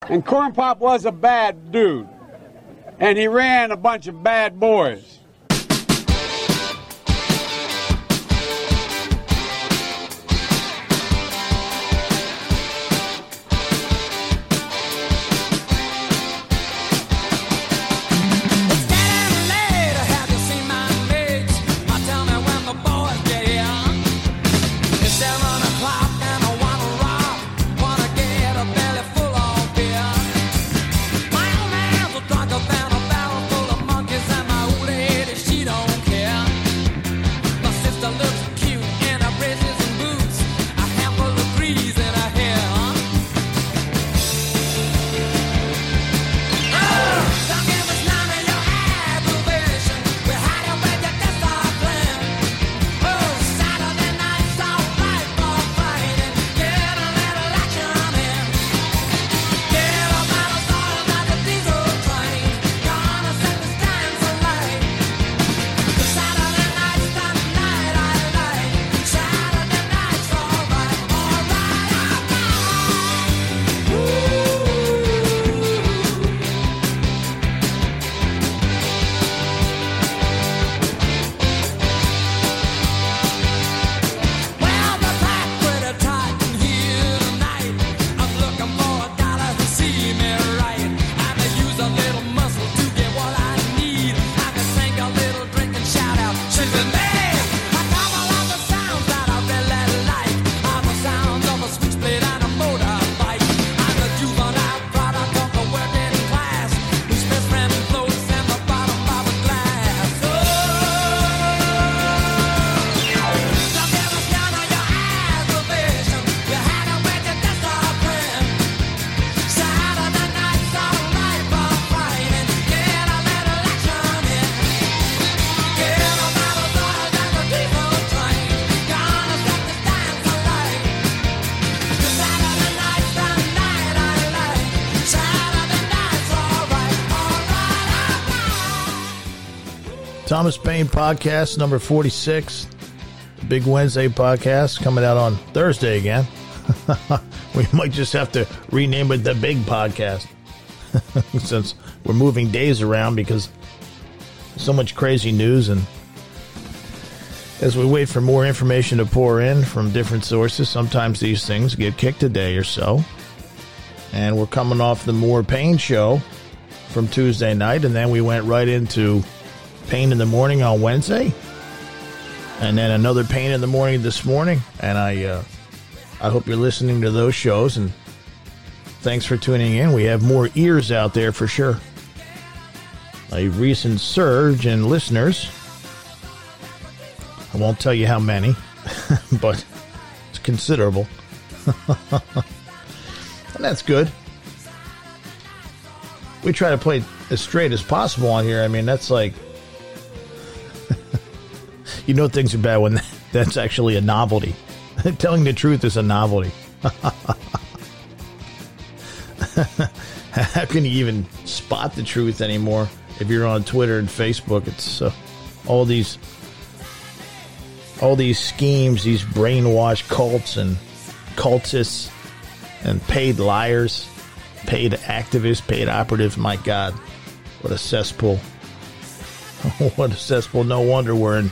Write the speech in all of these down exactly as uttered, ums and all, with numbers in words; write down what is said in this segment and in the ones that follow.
And Corn Pop was a bad dude. And he ran a bunch of bad boys. Thomas Paine podcast number forty-six, the Big Wednesday podcast coming out on Thursday again. We might just have to rename it the Big Podcast since we're moving days around because so much crazy news, and as we wait for more information to pour in from different sources, sometimes these things get kicked a day or so. And we're coming off the More Pain show from Tuesday night, and then we went right into Pain in the Morning on Wednesday, and then another Pain in the Morning this morning. And I uh, I hope you're listening to those shows, and thanks for tuning in. We have more ears out there for sure. A recent surge in listeners. I won't tell you how many, but it's considerable. And that's good. We try to play as straight as possible on here. I mean, that's like, you know, things are bad when that's actually a novelty. Telling the truth is a novelty. How can you even spot the truth anymore if you're on Twitter and Facebook? It's uh, all these, all these schemes, these brainwashed cults and cultists and paid liars, paid activists, paid operatives. My God, what a cesspool. What a cesspool. No wonder we're in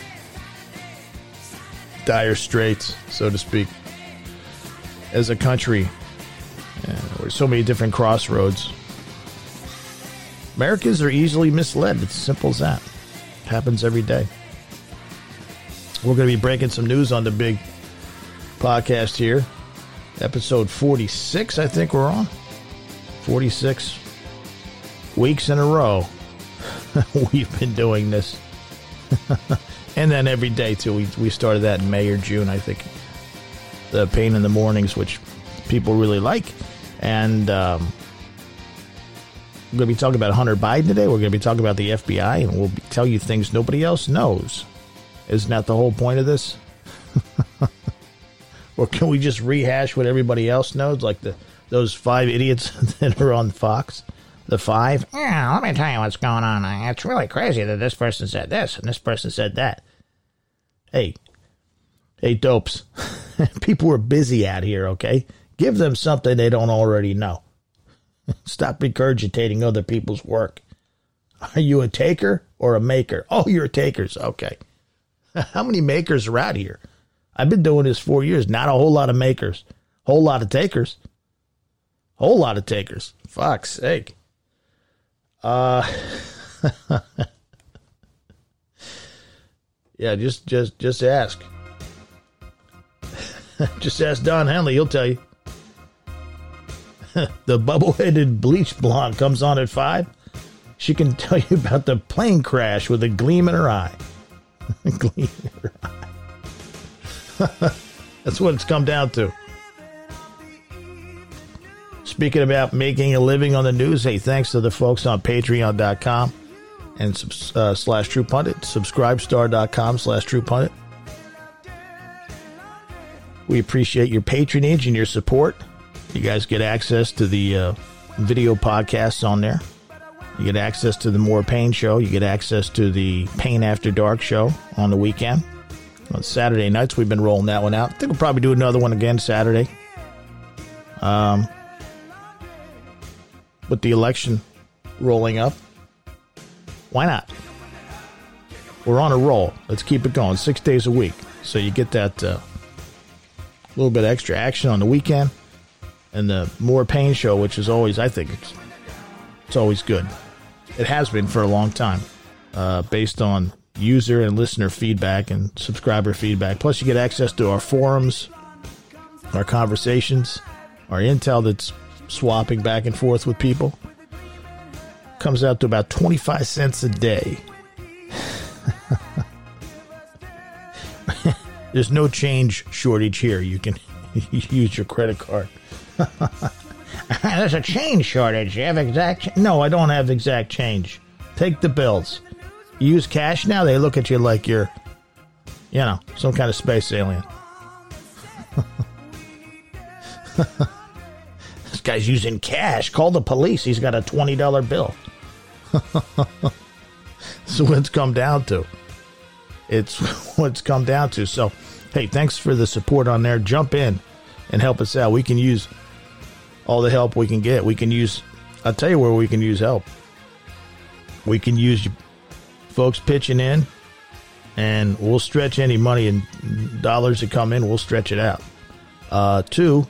dire straits, so to speak, as a country. Yeah, we're so many different crossroads. Americans are easily misled. It's as simple as that. It happens every day. We're going to be breaking some news on the Big Podcast here. Episode forty-six, I think we're on. forty-six weeks in a row. We've been doing this. And then every day, too. We, we started that in May or June, I think. The Pain in the Mornings, which people really like. And um, we're going to be talking about Hunter Biden today. We're going to be talking about the F B I, and we'll be, tell you things nobody else knows. Isn't that the whole point of this? Or can we just rehash what everybody else knows, like the those five idiots that are on Fox? The five? Yeah, let me tell you what's going on. It's really crazy that this person said this and this person said that. Hey, hey, dopes. People are busy out here, okay? Give them something they don't already know. Stop regurgitating other people's work. Are you a taker or a maker? Oh, you're takers. Okay. How many makers are out here? I've been doing this four years. Not a whole lot of makers. Whole lot of takers. Whole lot of takers. Fuck's sake. Uh, yeah, just, just, just ask. Just ask Don Henley. He'll tell you. The bubble-headed bleach blonde comes on at five. She can tell you about the plane crash with a gleam in her eye. Gleam in her eye. That's what it's come down to. Speaking about making a living on the news, hey, thanks to the folks on patreon dot com and uh, slash True Pundit, subscribestar dot com slash True Pundit. We appreciate your patronage and your support. You guys get access to the uh, video podcasts on there. You get access to the More Pain show. You get access to the Pain After Dark show on the weekend. On Saturday nights, we've been rolling that one out. I think we'll probably do another one again Saturday. Um, with the election rolling up, why not? We're on a roll. Let's keep it going. Six days a week. So you get that uh, little bit extra action on the weekend. And the More Pain show, which is always, I think, it's, it's always good. It has been for a long time, uh, based on user and listener feedback and subscriber feedback. Plus, you get access to our forums, our conversations, our intel that's swapping back and forth with people. Comes out to about twenty-five cents a day. There's no change shortage here. You can use your credit card. There's a change shortage. You have exact ch- No, I don't have exact change. Take the bills. You use cash now, they look at you like you're, you know, some kind of space alien. This guy's using cash. Call the police. He's got a twenty dollar bill. That's what it's come down to. It's what it's come down to. So, hey, thanks for the support on there. Jump in and help us out. We can use all the help we can get. We can use, I'll tell you where we can use help. We can use folks pitching in, and we'll stretch any money and dollars that come in, we'll stretch it out. Uh, two,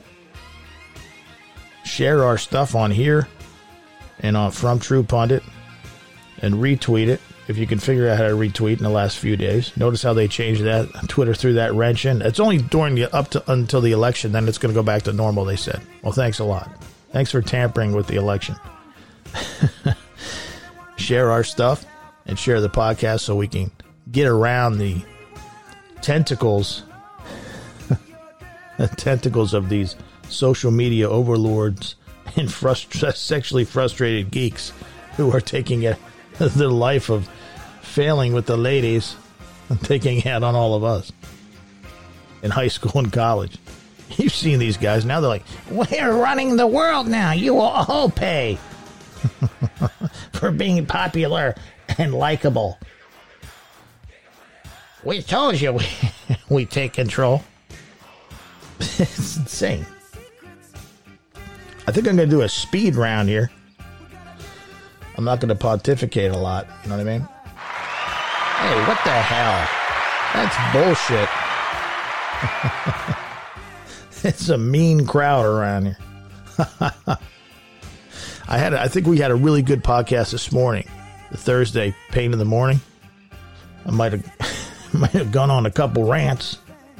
share our stuff on here and on From True Pundit and retweet it. If you can figure out how to retweet in the last few days. Notice how they changed that. Twitter threw that wrench in. It's only during the up to until the election, then it's going to go back to normal, they said. Well, thanks a lot. Thanks for tampering with the election. Share our stuff and share the podcast so we can get around the tentacles the tentacles of these social media overlords and frust- sexually frustrated geeks who are taking it the life of failing with the ladies and taking it out on all of us in high school and college. You've seen these guys. Now they're like, we're running the world now. You will all pay for being popular and likable. We told you we, we take control. It's insane. I think I'm going to do a speed round here. I'm not going to pontificate a lot. You know what I mean? Hey, what the hell? That's bullshit. It's a mean crowd around here. I had, a, I think we had a really good podcast this morning. The Thursday Pain in the Morning. I might have, might have gone on a couple rants,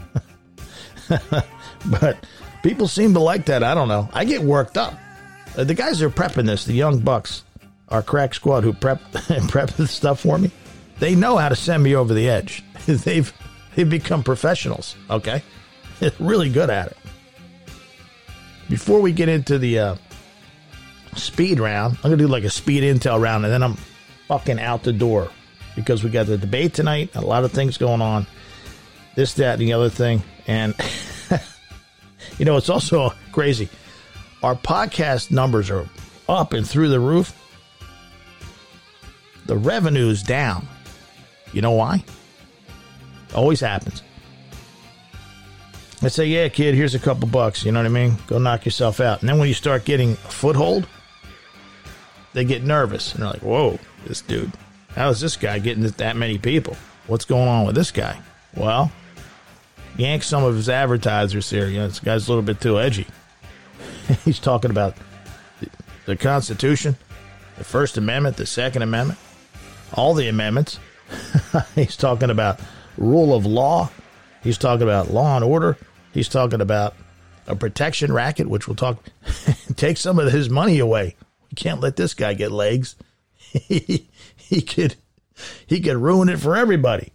but people seem to like that. I don't know. I get worked up. Uh, the guys who are prepping this, the young bucks, our crack squad who prep prep this stuff for me, they know how to send me over the edge. They've they've become professionals. Okay, they're really good at it. Before we get into the uh, speed round, I'm gonna do like a speed intel round, and then I'm fucking out the door because we got the debate tonight. A lot of things going on. This, that, and the other thing, and you know it's also crazy. Our podcast numbers are up and through the roof. The revenue's down. You know why? Always happens. I say, yeah, kid, here's a couple bucks. You know what I mean? Go knock yourself out. And then when you start getting a foothold, they get nervous. And they're like, whoa, this dude, how is this guy getting that many people? What's going on with this guy? Well, yank some of his advertisers here. You know, this guy's a little bit too edgy. He's talking about the, the Constitution, the First Amendment, the Second Amendment, all the amendments. He's talking about rule of law. He's talking about law and order. He's talking about a protection racket, which we'll talk. Take some of his money away. We can't let this guy get legs. he, he could he could ruin it for everybody.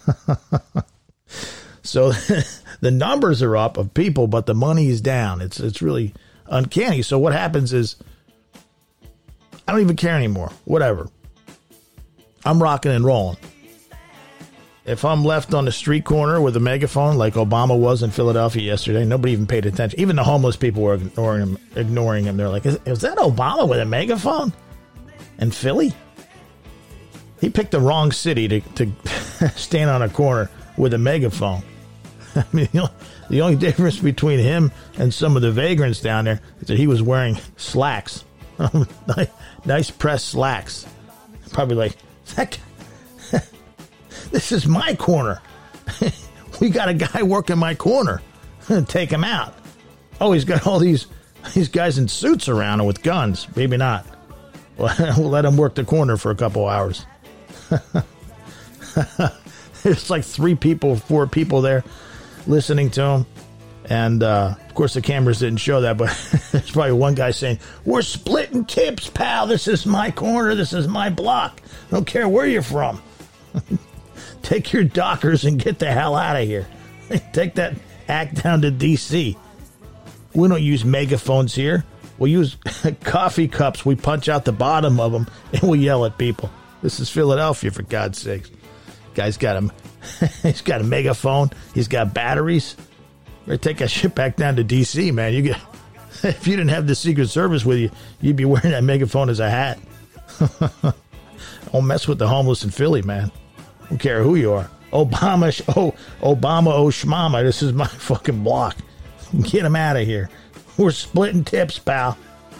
So the numbers are up of people, but the money is down. It's it's really uncanny. So what happens is, I don't even care anymore. Whatever. I'm rocking and rolling. If I'm left on the street corner with a megaphone like Obama was in Philadelphia yesterday, nobody even paid attention. Even the homeless people were ignoring him. Ignoring him. They're like, is, is that Obama with a megaphone in Philly? He picked the wrong city to, to stand on a corner with a megaphone. I mean, the only, the only difference between him and some of the vagrants down there is that he was wearing slacks. Nice pressed slacks. Probably like, that guy, this is my corner. We got a guy working my corner. Take him out. Oh, he's got all these these guys in suits around and with guns. Maybe not. Well, we'll let him work the corner for a couple hours. There's like three people, four people there listening to him. And, uh, of course, the cameras didn't show that, but there's probably one guy saying, we're splitting tips, pal. This is my corner. This is my block. I don't care where you're from. Take your dockers and get the hell out of here. Take that act down to D C. We don't use megaphones here. We use coffee cups. We punch out the bottom of them, and we yell at people. This is Philadelphia, for God's sakes. Guy's got a, he's got a megaphone. He's got batteries. Better take that shit back down to D C, man. You get, if you didn't have the Secret Service with you, you'd be wearing that megaphone as a hat. Don't mess with the homeless in Philly, man. Don't care who you are. Obama, oh, Obama, oh, schmama. This is my fucking block. Get him out of here. We're splitting tips, pal.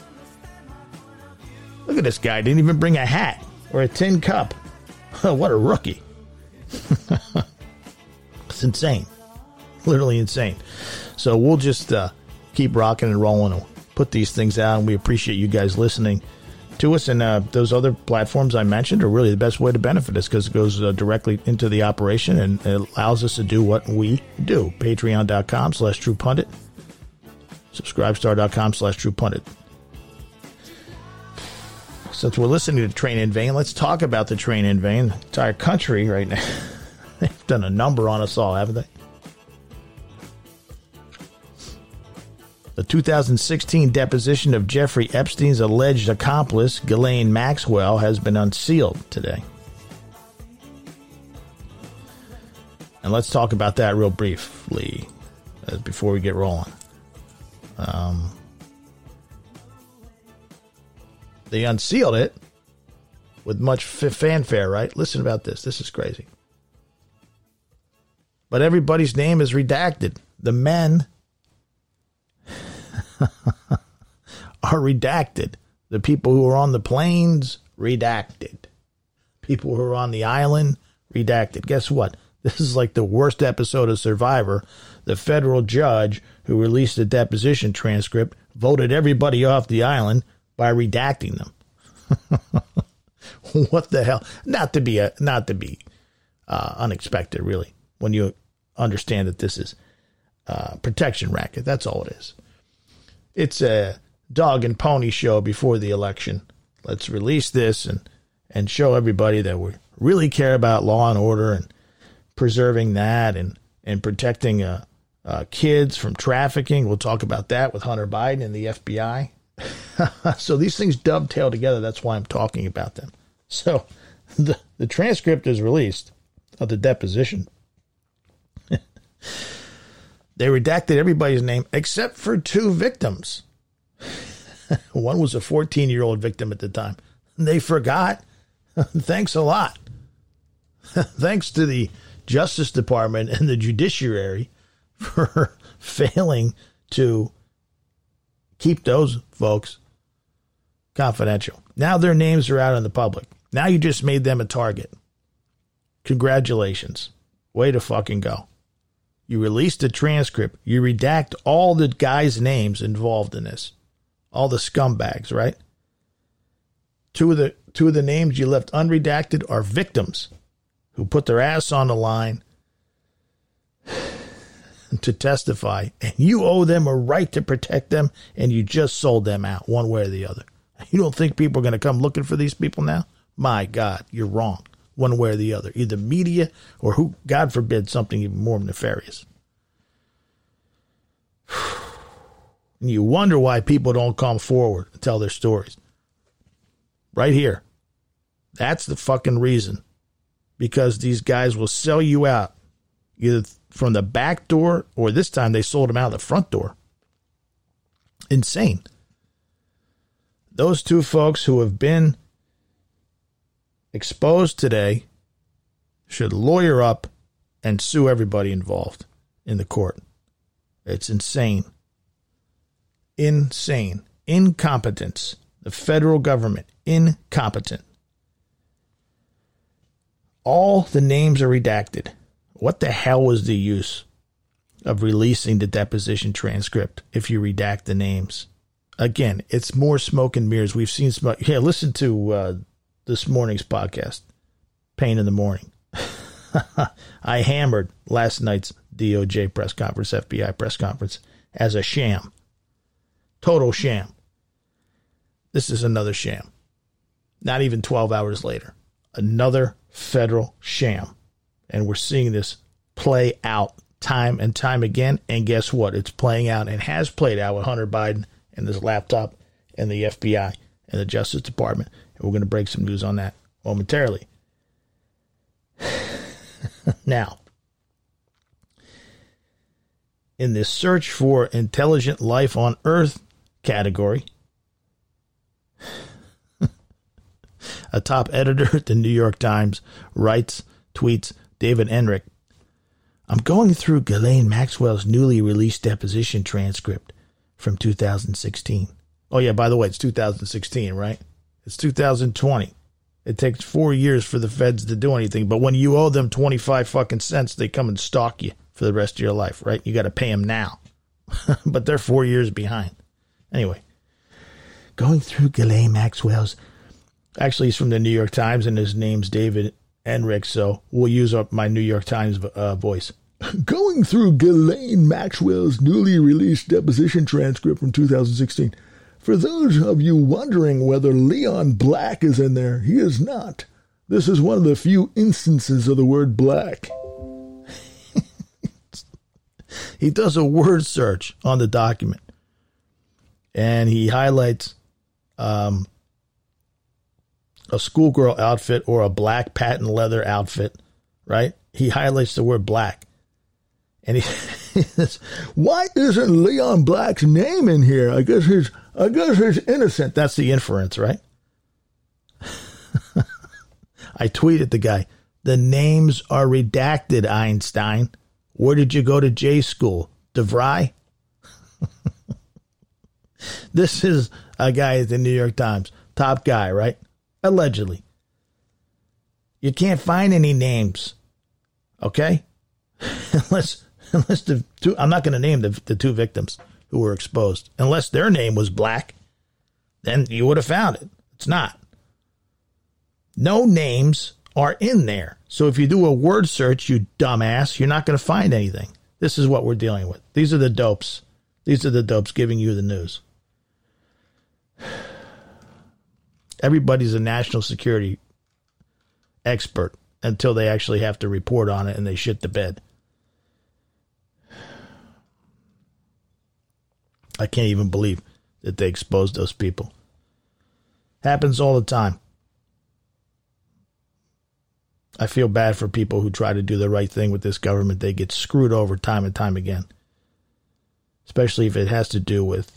Look at this guy. Didn't even bring a hat or a tin cup. What a rookie. It's insane. Literally insane. So we'll just uh, keep rocking and rolling and put these things out. And we appreciate you guys listening to us. And uh, those other platforms I mentioned are really the best way to benefit us, because it goes uh, directly into the operation and it allows us to do what we do. Patreon.com slash True Pundit. Subscribestar.com slash True Pundit. Since we're listening to Train in Vain, let's talk about the Train in Vain. The entire country right now. They've done a number on us all, haven't they? The two thousand sixteen deposition of Jeffrey Epstein's alleged accomplice, Ghislaine Maxwell, has been unsealed today. And let's talk about that real briefly uh, before we get rolling. Um, they unsealed it with much f- fanfare, right? Listen about this. This is crazy. But everybody's name is redacted. The men are redacted. The people who are on the planes, redacted. People who are on the island, redacted. Guess what? This is like the worst episode of Survivor. The federal judge who released the deposition transcript voted everybody off the island by redacting them. What the hell? Not to be a, not to be uh, unexpected, really, when you understand that this is uh, protection racket. That's all it is. It's a dog and pony show before the election. Let's release this and, and show everybody that we really care about law and order and preserving that and, and protecting uh, uh, kids from trafficking. We'll talk about that with Hunter Biden and the F B I. So these things dovetail together. That's why I'm talking about them. So the, the transcript is released of the deposition. They redacted everybody's name except for two victims. One was a fourteen-year-old victim at the time. They forgot. Thanks a lot. Thanks to the Justice Department and the judiciary for failing to keep those folks confidential. Now their names are out in the public. Now you just made them a target. Congratulations. Way to fucking go. You released a transcript. You redact all the guys' names involved in this. All the scumbags, right? Two of the two of the names you left unredacted are victims who put their ass on the line to testify, and you owe them a right to protect them, and you just sold them out one way or the other. You don't think people are going to come looking for these people now? My God, you're wrong. One way or the other. Either media or, who, God forbid, something even more nefarious. And you wonder why people don't come forward and tell their stories. Right here. That's the fucking reason. Because these guys will sell you out either from the back door, or this time they sold them out the front door. Insane. Those two folks who have been exposed today should lawyer up and sue everybody involved in the court. It's insane. Insane. Incompetence. The federal government. Incompetent. All the names are redacted. What the hell was the use of releasing the deposition transcript if you redact the names? Again, it's more smoke and mirrors. We've seen smoke. Here, listen to uh, this morning's podcast, Pain in the Morning. I hammered last night's D O J press conference, F B I press conference, as a sham. Total sham. This is another sham. Not even twelve hours later. Another federal sham. And we're seeing this play out time and time again. And guess what? It's playing out and has played out with Hunter Biden and this laptop and the F B I and the Justice Department. And we're going to break some news on that momentarily. Now, in this search for intelligent life on Earth category, a top editor at the New York Times writes, tweets, David Enrich, I'm going through Ghislaine Maxwell's newly released deposition transcript from two thousand sixteen. Oh, yeah, by the way, it's two thousand sixteen, right? It's two thousand twenty. It takes four years for the feds to do anything. But when you owe them twenty-five fucking cents, they come and stalk you for the rest of your life, right? You got to pay them now. But they're four years behind. Anyway, going through Ghislaine Maxwell's. Actually, he's from the New York Times, and his name's David Enrich, so we'll use up my New York Times uh, voice. Going through Ghislaine Maxwell's newly released deposition transcript from two thousand sixteen. For those of you wondering whether Leon Black is in there, he is not. This is one of the few instances of the word black. He does a word search on the document, and he highlights um, a schoolgirl outfit or a black patent leather outfit, right? He highlights the word black. And he, he says, why isn't Leon Black's name in here? I guess he's, I guess he's innocent. That's the inference, right? I tweeted the guy, the names are redacted, Einstein. Where did you go to J school? DeVry? This is a guy at the New York Times. Top guy, right? Allegedly. You can't find any names. Okay? Unless unless the two, I'm not going to name the, the two victims who were exposed. Unless their name was Black, then you would have found it. It's not. No names are in there. So if you do a word search, you dumbass, you're not going to find anything. This is what we're dealing with. These are the dopes. These are the dopes giving you the news. Everybody's a national security expert until they actually have to report on it and they shit the bed. I can't even believe that they exposed those people. Happens all the time. I feel bad for people who try to do the right thing with this government. They get screwed over time and time again. Especially if it has to do with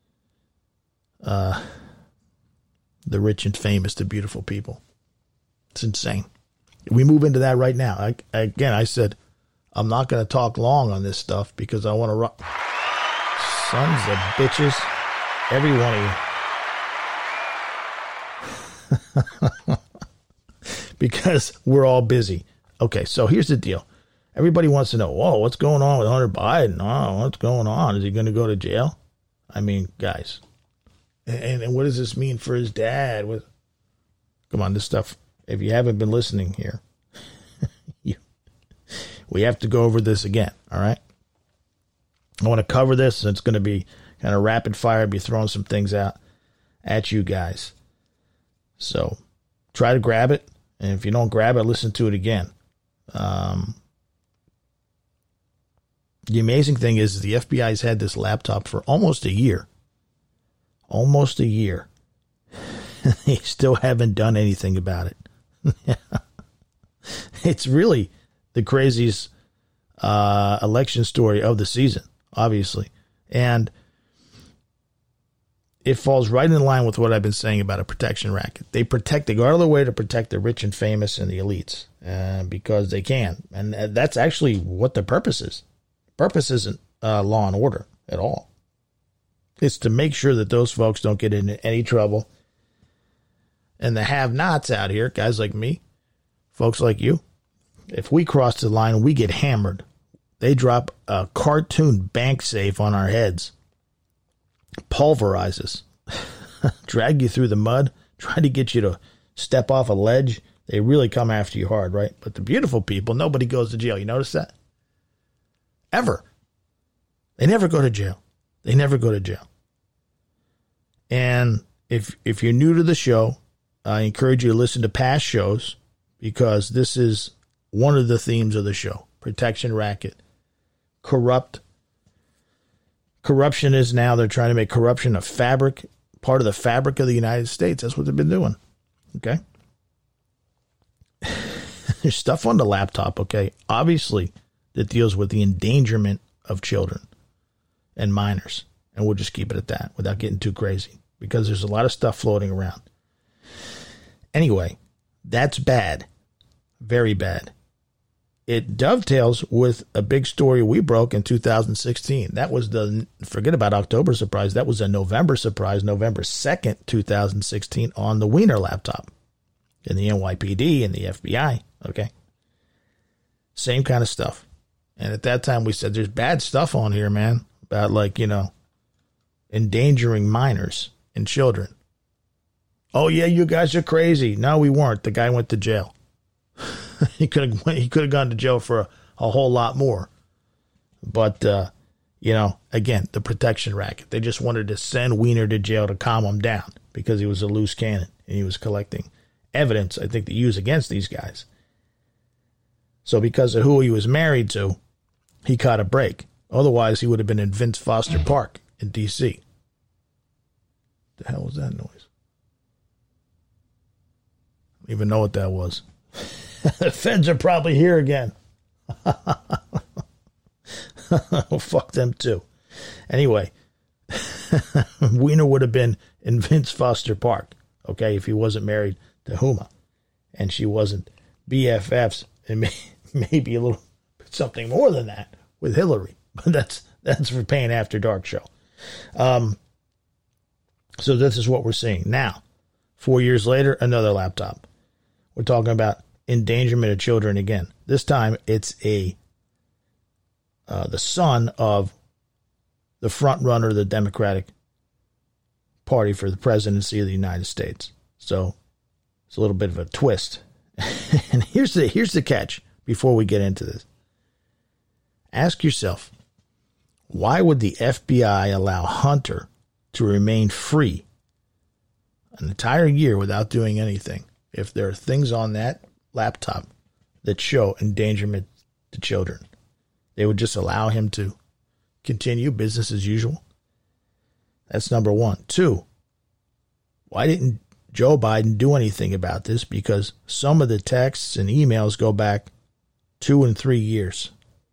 uh, the rich and famous, the beautiful people. It's insane. We move into that right now. I, again, I said, I'm not going to talk long on this stuff because I want to rock. Sons of bitches. Every one of you. because we're all busy. Okay, so here's the deal. Everybody wants to know, whoa, what's going on with Hunter Biden? Oh, what's going on? Is he going to go to jail? I mean, guys, and, and what does this mean for his dad? With, come on, this stuff, if you haven't been listening here, you, we have to go over this again, all right? I want to cover this, and it's going to be kind of rapid fire. I'll be throwing some things out at you guys. So try to grab it, and if you don't grab it, listen to it again. Um, the amazing thing is the F B I has had this laptop for almost a year. Almost a year. They still haven't done anything about it. It's really the craziest uh, election story of the season, obviously. And it falls right in line with what I've been saying about a protection racket. They protect, they go out of their way to protect the rich and famous and the elites uh, because they can. And that's actually what the purpose is. Purpose isn't uh, law and order at all. It's to make sure that those folks don't get into any trouble. And the have-nots out here, guys like me, folks like you, if we cross the line, we get hammered. They drop a cartoon bank safe on our heads, pulverize us, drag you through the mud, try to get you to step off a ledge. They really come after you hard, right? But the beautiful people, nobody goes to jail. You notice that? Ever. They never go to jail. They never go to jail. And if if you're new to the show, I encourage you to listen to past shows because this is one of the themes of the show. Protection racket. Corrupt. Corruption is now, they're trying to make corruption a fabric, part of the fabric of the United States. That's what they've been doing. Okay? There's stuff on the laptop, okay? Obviously, that deals with the endangerment of children and minors. And we'll just keep it at that without getting too crazy because there's a lot of stuff floating around. Anyway, that's bad. Very bad. It dovetails with a big story we broke in two thousand sixteen. That was the, forget about October surprise. That was a November surprise, November second, two thousand sixteen on the Wiener laptop in the N Y P D and the F B I. Okay. Same kind of stuff. And at that time we said, there's bad stuff on here, man, about like, you know, endangering minors and children. Oh yeah, you guys are crazy. No, we weren't. The guy went to jail. he could have he could have gone to jail for a, a whole lot more. But uh, you know, again, the protection racket. They just wanted to send Wiener to jail to calm him down because he was a loose cannon and he was collecting evidence, I think, to use against these guys. So because of who he was married to, he caught a break. Otherwise, he would have been in Vince Foster Park in D C The hell was that noise? I don't even know what that was. The feds are probably here again. Well, fuck them too. Anyway, Wiener would have been in Vince Foster Park, okay, if he wasn't married to Huma. And she wasn't B F Fs and may, maybe a little something more than that with Hillary. But that's that's for Paying After Dark show. Um, so this is what we're seeing. Now, four years later, another laptop. We're talking about endangerment of children again. This time it's a uh, the son of the front runner of the Democratic Party for the presidency of the United States. So it's a little bit of a twist. And here's the here's the catch before we get into this. Ask yourself, why would the F B I allow Hunter to remain free an entire year without doing anything if there are things on that laptop that show endangerment to children? They would just allow him to continue business as usual. That's number one. Two, why didn't Joe Biden do anything about this? Because some of the texts and emails go back two and three years.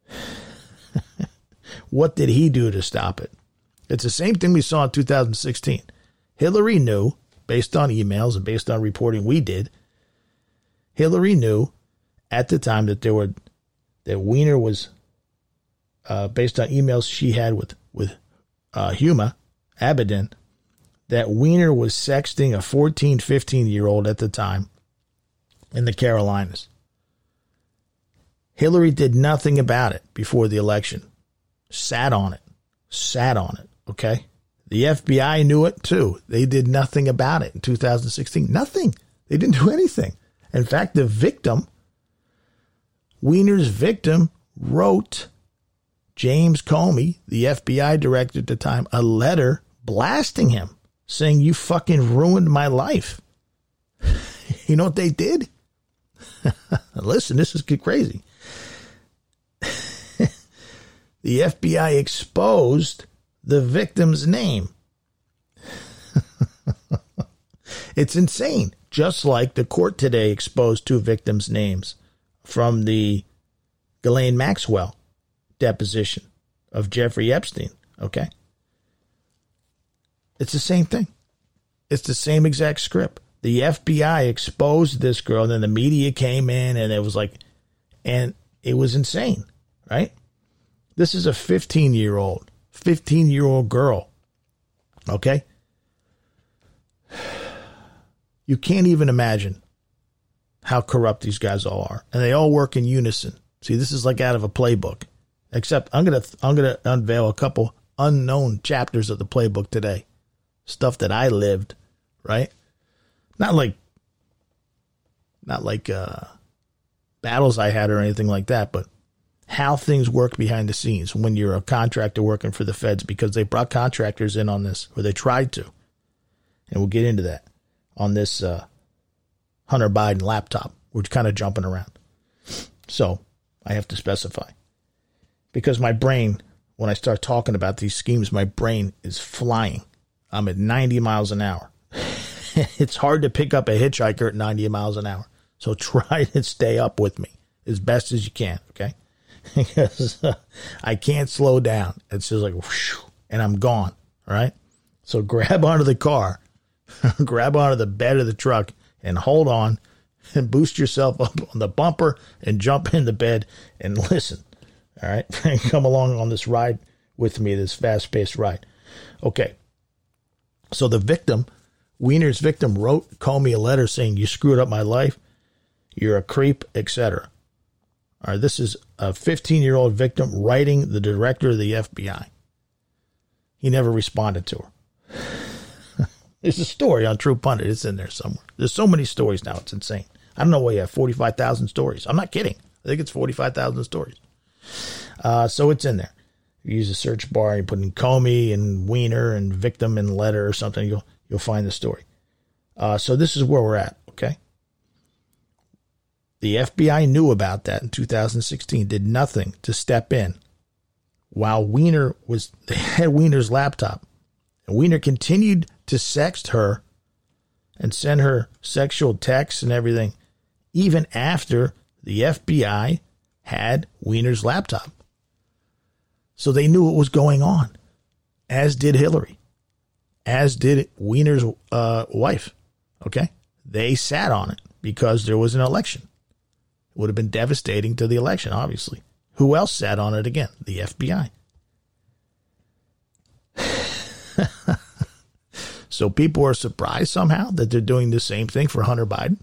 What did he do to stop it? It's the same thing we saw in two thousand sixteen. Hillary knew, based on emails and based on reporting we did, Hillary knew at the time that there were that Wiener was, uh, based on emails she had with with uh, Huma Abedin, that Weiner was sexting a fourteen, fifteen-year-old at the time in the Carolinas. Hillary did nothing about it before the election. Sat on it. Sat on it, okay? The F B I knew it, too. They did nothing about it in two thousand sixteen. Nothing. They didn't do anything. In fact, the victim, Weiner's victim, wrote James Comey, the F B I director at the time, a letter blasting him, saying, you fucking ruined my life. You know what they did? Listen, this is crazy. The F B I exposed the victim's name. It's insane. Just like the court today exposed two victims' names from the Ghislaine Maxwell deposition of Jeffrey Epstein. Okay? It's the same thing. It's the same exact script. The F B I exposed this girl, and then the media came in, and it was like, and it was insane, right? This is a fifteen-year-old, fifteen-year-old girl, okay? You can't even imagine how corrupt these guys all are, and they all work in unison. See, this is like out of a playbook, except I'm gonna I'm gonna unveil a couple unknown chapters of the playbook today, stuff that I lived, right? Not like, not like uh, battles I had or anything like that, but how things work behind the scenes when you're a contractor working for the feds, because they brought contractors in on this, or they tried to. And we'll get into that on this uh, Hunter Biden laptop. We're kind of jumping around. So I have to specify. Because my brain, when I start talking about these schemes, my brain is flying. I'm at ninety miles an hour. It's hard to pick up a hitchhiker at ninety miles an hour. So try to stay up with me as best as you can, okay? Because uh, I can't slow down. It's just like, whoosh, and I'm gone, all right? So grab onto the car, grab onto the bed of the truck, and hold on, and boost yourself up on the bumper, and jump in the bed, and listen, all right? And come along on this ride with me, this fast-paced ride. Okay, so the victim, Weiner's victim, wrote Comey a letter saying, you screwed up my life, you're a creep, et cetera. All right, this is a fifteen-year-old victim writing the director of the F B I. He never responded to her. There's a story on True Pundit. It's in there somewhere. There's so many stories now. It's insane. I don't know why you have forty-five thousand stories. I'm not kidding. I think it's forty-five thousand stories. Uh, so it's in there. You use a search bar, you put in Comey and Weiner and victim and letter or something, you'll you'll find the story. Uh, so this is where we're at, okay? The F B I knew about that in two thousand sixteen, did nothing to step in while Weiner was, they had Weiner's laptop. And Weiner continued to sext her and send her sexual texts and everything, even after the F B I had Weiner's laptop. So they knew what was going on, as did Hillary, as did Weiner's uh, wife. Okay? They sat on it because there was an election. It would have been devastating to the election, obviously. Who else sat on it again? The F B I. So people are surprised somehow that they're doing the same thing for Hunter Biden.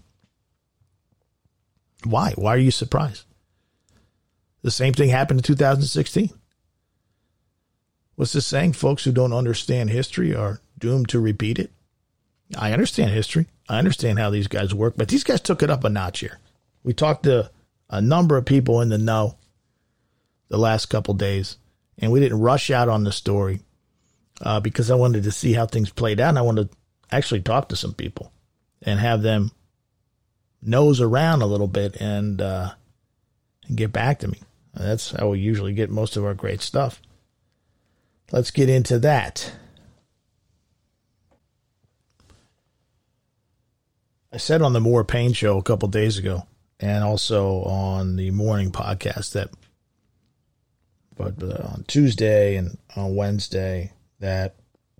Why? Why are you surprised? The same thing happened in two thousand sixteen. What's this saying? Folks who don't understand history are doomed to repeat it. I understand history. I understand how these guys work, but these guys took it up a notch here. We talked to a number of people in the know the last couple days, and we didn't rush out on the story uh, because I wanted to see how things played out, and I wanted to actually talk to some people and have them nose around a little bit and, uh, and get back to me. And that's how we usually get most of our great stuff. Let's get into that. I said on the More Pain show a couple days ago, and also on the morning podcast, that but uh, on Tuesday and on Wednesday, that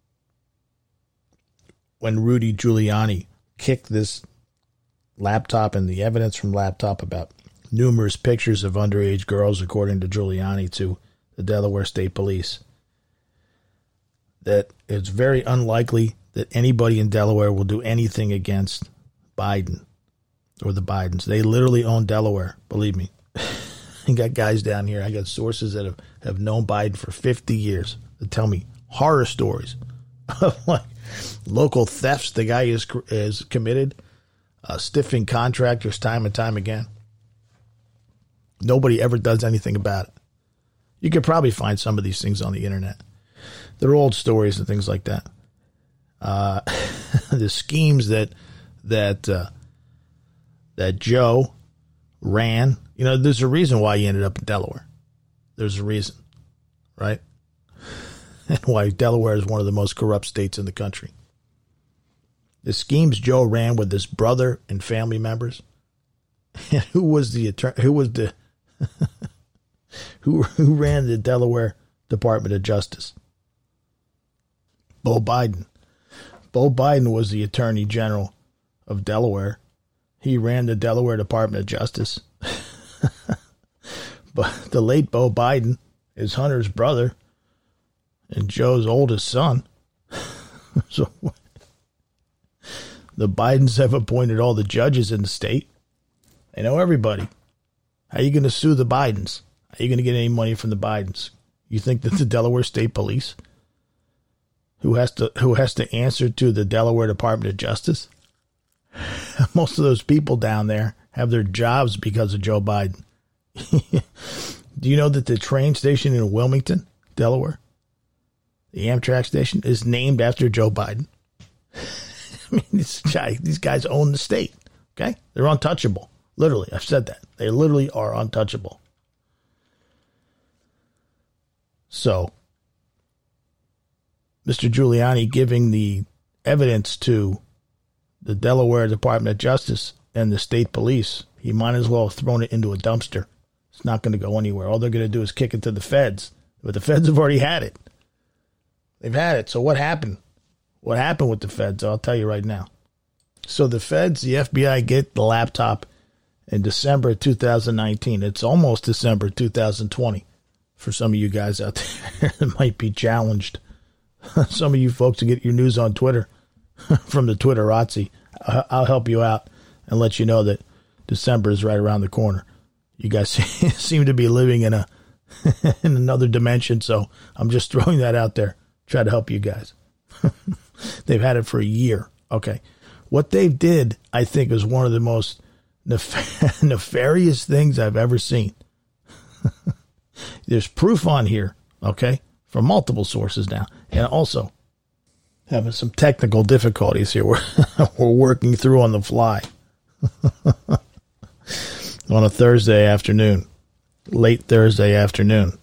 when Rudy Giuliani kicked this laptop and the evidence from laptop about numerous pictures of underage girls, according to Giuliani, to the Delaware State Police, that it's very unlikely that anybody in Delaware will do anything against Biden or the Bidens. They literally own Delaware, believe me. I got guys down here. I got sources that have, have known Biden for fifty years that tell me horror stories of like local thefts the guy is, is committed, uh, stiffing contractors time and time again. Nobody ever does anything about it. You could probably find some of these things on the internet. They're old stories and things like that. Uh, the schemes that that uh, that Joe ran. You know, there's a reason why he ended up in Delaware. There's a reason, right? And why Delaware is one of the most corrupt states in the country. The schemes Joe ran with his brother and family members. And who was the attorney? Who was the who who ran the Delaware Department of Justice? Beau Biden. Beau Biden was the Attorney General of Delaware. He ran the Delaware Department of Justice. But the late Beau Biden is Hunter's brother and Joe's oldest son. So the Bidens have appointed all the judges in the state. They know everybody. How are you going to sue the Bidens? How are you going to get any money from the Bidens? You think that the Delaware State Police, who has to who has to answer to the Delaware Department of Justice, most of those people down there have their jobs because of Joe Biden. Do you know that the train station in Wilmington, Delaware, the Amtrak station, is named after Joe Biden? I mean, this guy, these guys own the state. Okay, they're untouchable. Literally, I've said that. They literally are untouchable. So, Mister Giuliani giving the evidence to the Delaware Department of Justice and the state police, he might as well have thrown it into a dumpster. It's not going to go anywhere. All they're going to do is kick it to the feds. But the feds have already had it. They've had it. So what happened? What happened with the feds? I'll tell you right now. So the feds, the F B I, get the laptop in December of two thousand nineteen. It's almost December two thousand twenty for some of you guys out there that might be challenged. Some of you folks who get your news on Twitter from the Twitterazzi, I'll help you out and let you know that December is right around the corner. You guys seem to be living in a in another dimension, so I'm just throwing that out there. Try to help you guys. They've had it for a year. Okay. What they did, I think, is one of the most nef- nefarious things I've ever seen. There's proof on here, okay, from multiple sources now. And also, having some technical difficulties here we're, we're working through on the fly. On a Thursday afternoon, late Thursday afternoon.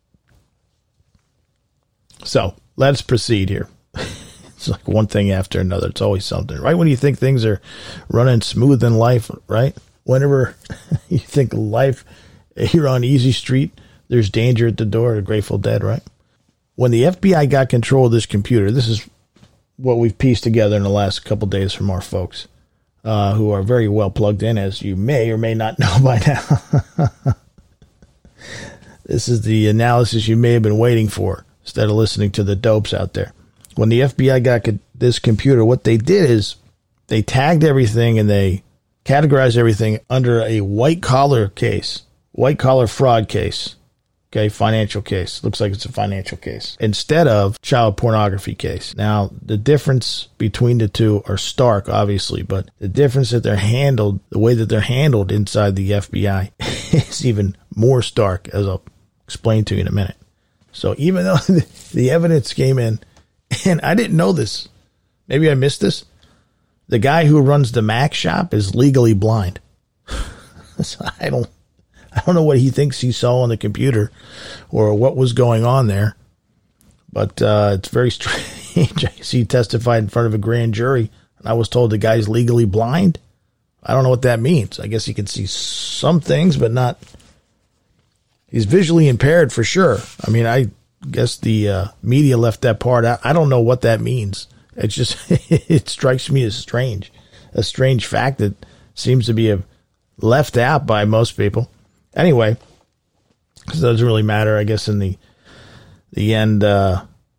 So, let's proceed here. It's like one thing after another. It's always something. Right when you think things are running smooth in life, right? Whenever you think life, you're on easy street, there's danger at the door, the Grateful Dead, right? When the F B I got control of this computer, this is what we've pieced together in the last couple days from our folks, uh, who are very well plugged in, as you may or may not know by now. This is the analysis you may have been waiting for instead of listening to the dopes out there. When the F B I got this computer, what they did is they tagged everything and they categorized everything under a white-collar case, white-collar fraud case, okay, financial case. Looks like it's a financial case, instead of child pornography case. Now, the difference between the two are stark, obviously, but the difference that they're handled, the way that they're handled inside the F B I is even more stark, as I'll explain to you in a minute. So even though the evidence came in, and I didn't know this, maybe I missed this, the guy who runs the Mac shop is legally blind. So I don't, I don't know what he thinks he saw on the computer or what was going on there, but uh, it's very strange. I see he testified in front of a grand jury, and I was told the guy's legally blind. I don't know what that means. I guess he can see some things, but not. He's visually impaired for sure. I mean, I guess the uh, media left that part out. I don't know what that means. It's just, it strikes me as strange. A strange fact that seems to be a, left out by most people. Anyway, it doesn't really matter, I guess, in the the end. Uh,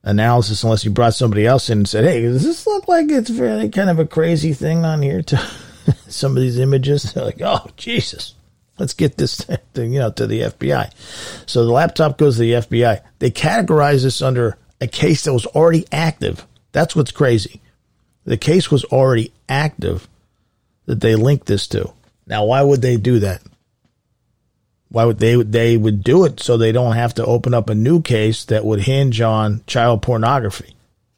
analysis unless you brought somebody else in and said, hey, does this look like it's really kind of a crazy thing on here to some of these images? They're like, oh, Jesus, let's get this thing, you know, to the F B I. So the laptop goes to the F B I. They categorize this under a case that was already active. That's what's crazy. The case was already active that they linked this to. Now, why would they do that? Why would they, they would do it so they don't have to open up a new case that would hinge on child pornography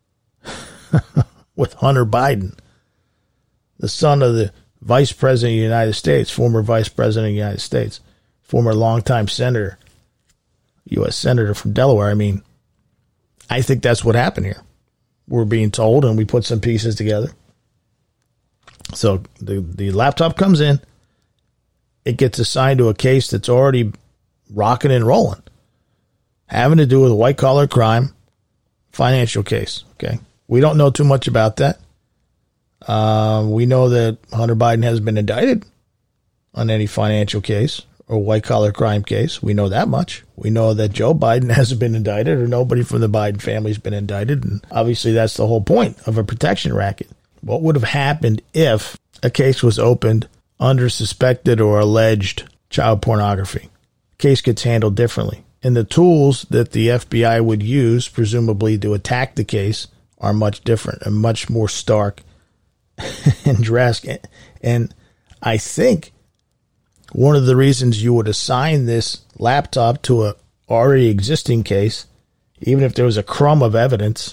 with Hunter Biden, the son of the Vice President of the United States, former Vice President of the United States, former longtime senator, U S Senator from Delaware. I mean, I think that's what happened here. We're being told, and we put some pieces together. So the, the laptop comes in. It gets assigned to a case that's already rocking and rolling, having to do with white-collar crime, financial case. Okay, we don't know too much about that. Uh, we know that Hunter Biden hasn't been indicted on any financial case or white-collar crime case. We know that much. We know that Joe Biden hasn't been indicted, or nobody from the Biden family has been indicted. And obviously, that's the whole point of a protection racket. What would have happened if a case was opened under suspected or alleged child pornography? Case gets handled differently. And the tools that the F B I would use, presumably, to attack the case are much different and much more stark and drastic. And I think one of the reasons you would assign this laptop to a already existing case, even if there was a crumb of evidence,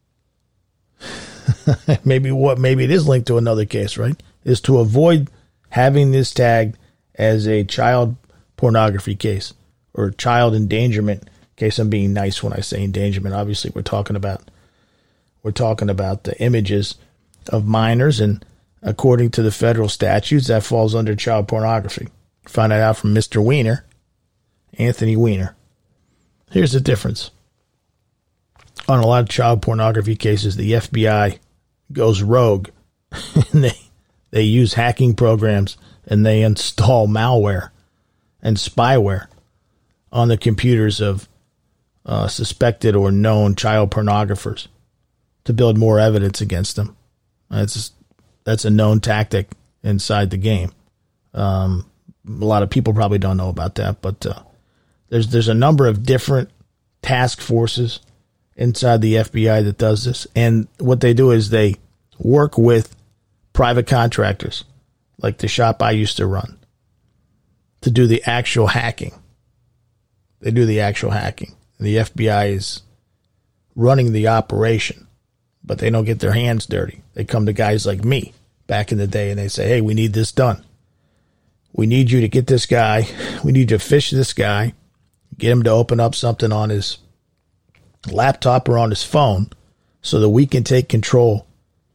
maybe what maybe it is linked to another case, right? Is to avoid having this tagged as a child pornography case or child endangerment case. I'm being nice when I say endangerment. Obviously, we're talking about we're talking about the images of minors, and according to the federal statutes, that falls under child pornography. Find that out from Mister Weiner, Anthony Weiner. Here's the difference. On a lot of child pornography cases, the F B I goes rogue and they they use hacking programs and they install malware and spyware on the computers of uh, suspected or known child pornographers to build more evidence against them. That's that's a known tactic inside the game. Um, a lot of people probably don't know about that, but uh, there's there's a number of different task forces inside the F B I that does this. And what they do is they work with private contractors, like the shop I used to run, to do the actual hacking. They do the actual hacking. And the F B I is running the operation, but they don't get their hands dirty. They come to guys like me back in the day and they say, hey, we need this done. We need you to get this guy. We need you to fish this guy, get him to open up something on his laptop or on his phone so that we can take control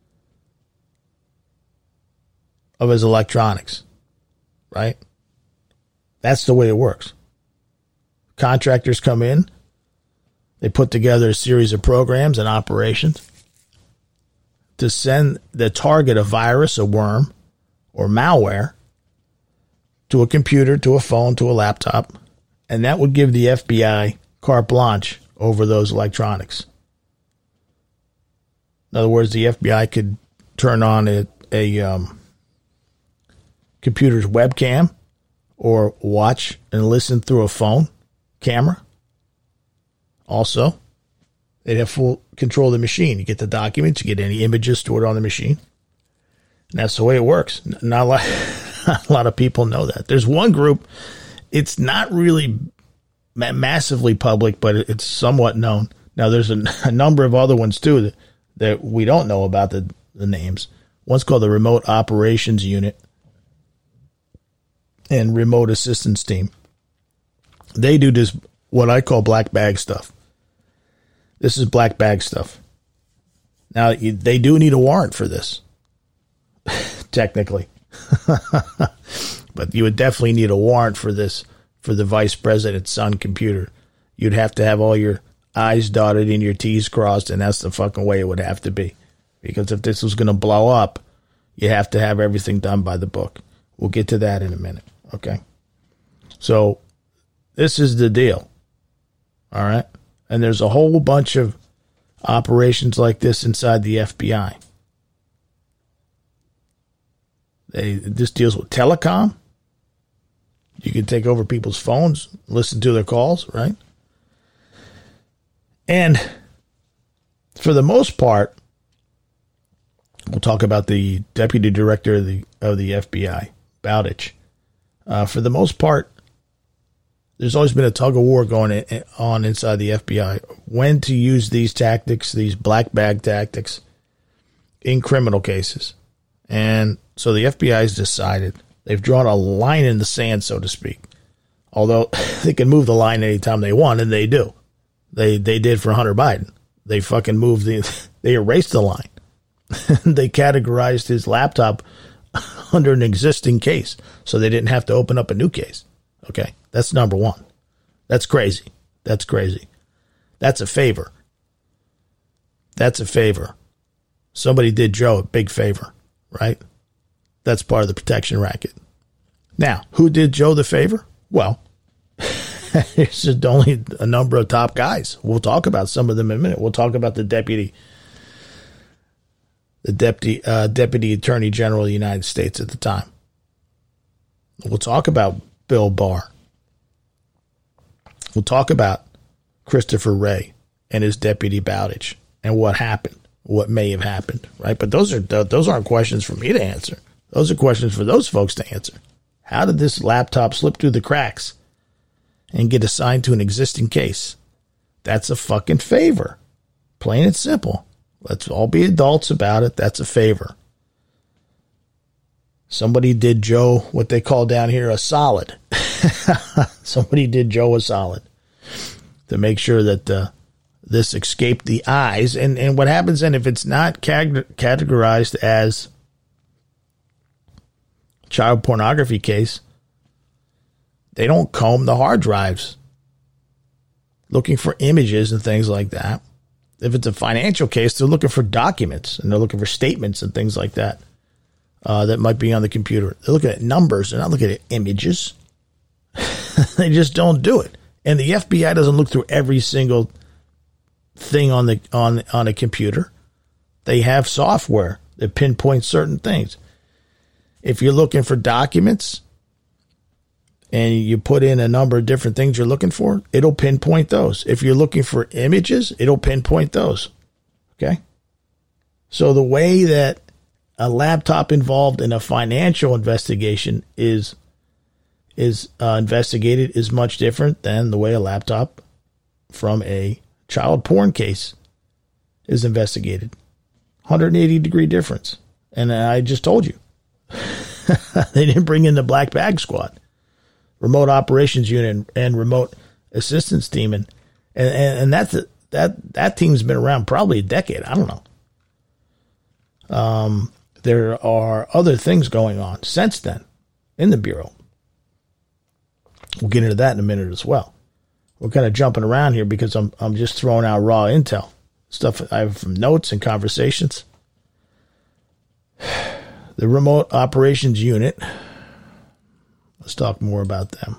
of his electronics, right? That's the way it works. Contractors come in, they put together a series of programs and operations to send the target a virus, a worm, or malware to a computer, to a phone, to a laptop, and that would give the F B I carte blanche over those electronics. In other words, the F B I could turn on a, a um, computer's webcam or watch and listen through a phone camera. Also, they'd have full control of the machine. You get the documents, you get any images stored on the machine. And that's the way it works. Not a lot, not a lot of people know that. There's one group, it's not really massively public, but it's somewhat known. Now, there's a, a number of other ones, too, that, that we don't know about the, the names. One's called the Remote Operations Unit and Remote Assistance Team. They do this, what I call black bag stuff. This is black bag stuff. Now, you, they do need a warrant for this, technically. But you would definitely need a warrant for this for the vice president's son computer. You'd have to have all your I's dotted and your T's crossed, and that's the fucking way it would have to be. Because if this was going to blow up, you have to have everything done by the book. We'll get to that in a minute, okay? So this is the deal, all right? And there's a whole bunch of operations like this inside the F B I. They, this deals with telecom. You can take over people's phones, listen to their calls, right? And for the most part, we'll talk about the deputy director of the of the F B I, Bowditch. Uh, for the most part, there's always been a tug of war going in, on inside the F B I. When to use these tactics, these black bag tactics, in criminal cases. And so the F B I has decided, they've drawn a line in the sand, so to speak. Although they can move the line anytime they want, and they do. They they did for Hunter Biden. They fucking moved the, they erased the line. They categorized his laptop under an existing case, so they didn't have to open up a new case. Okay, that's number one. That's crazy. That's crazy. That's a favor. That's a favor. Somebody did Joe a big favor, right? That's part of the protection racket. Now, who did Joe the favor? Well, there's just only a number of top guys. We'll talk about some of them in a minute. We'll talk about the deputy, the deputy, uh, deputy attorney general of the United States at the time. We'll talk about Bill Barr. We'll talk about Christopher Wray and his deputy Bowditch and what happened, what may have happened, right? But those are those aren't questions for me to answer. Those are questions for those folks to answer. How did this laptop slip through the cracks and get assigned to an existing case? That's a fucking favor. Plain and simple. Let's all be adults about it. That's a favor. Somebody did Joe what they call down here a solid. Somebody did Joe a solid to make sure that uh, this escaped the eyes. And, and what happens then if it's not categorized as child pornography case, they don't comb the hard drives looking for images and things like that. If it's a financial case, they're looking for documents and they're looking for statements and things like that uh, that might be on the computer. They're looking at numbers. They're not looking at images. They just don't do it. And the F B I doesn't look through every single thing on the on on a computer. They have software that pinpoints certain things. If you're looking for documents and you put in a number of different things you're looking for, it'll pinpoint those. If you're looking for images, it'll pinpoint those. Okay? So the way that a laptop involved in a financial investigation is is uh, investigated is much different than the way a laptop from a child porn case is investigated. one hundred eighty degree difference. And I just told you. They didn't bring in the black bag squad, remote operations unit, and remote assistance team, and and and that's a, that that team's been around probably a decade. I don't know. Um, there are other things going on since then in the bureau. We'll get into that in a minute as well. We're kind of jumping around here because I'm I'm just throwing out raw intel stuff I have from notes and conversations. The remote operations unit. Let's talk more about them.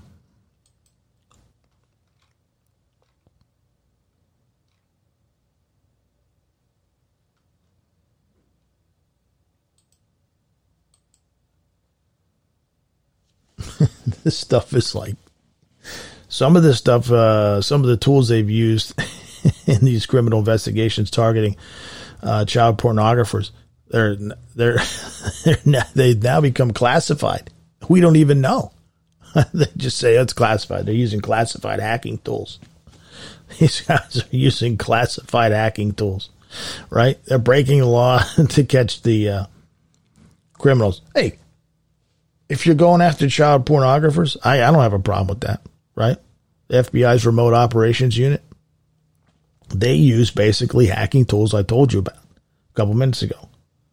This stuff is like some of this stuff, uh, some of the tools they've used in these criminal investigations targeting uh, child pornographers. They're they're, they're now, they now become classified. We don't even know. They just say oh, it's classified. They're using classified hacking tools. These guys are using classified hacking tools, right? They're breaking the law to catch the uh, criminals. Hey, if you're going after child pornographers, I, I don't have a problem with that, right? The F B I's remote operations unit, they use basically hacking tools I told you about a couple minutes ago.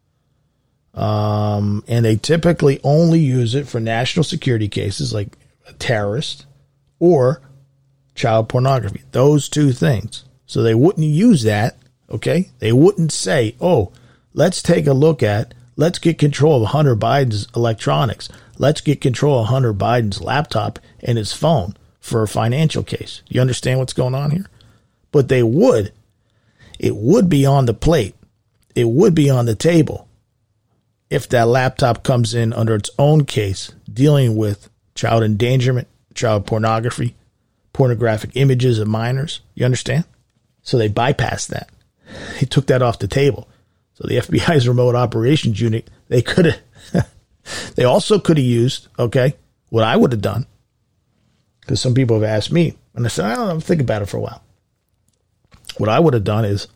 Um, and they typically only use it for national security cases like a terrorist or child pornography. Those two things. So they wouldn't use that, okay? They wouldn't say, oh, let's take a look at, let's get control of Hunter Biden's electronics. Let's get control of Hunter Biden's laptop and his phone for a financial case. You understand what's going on here? But they would it would be on the plate. It would be on the table if that laptop comes in under its own case, dealing with child endangerment, child pornography, pornographic images of minors. You understand? So they bypassed that. They took that off the table. So the F B I's remote operations unit, they could have, they also could have used, okay, what I would have done. Because some people have asked me, and I said, I don't know, think about it for a while. What I would have done is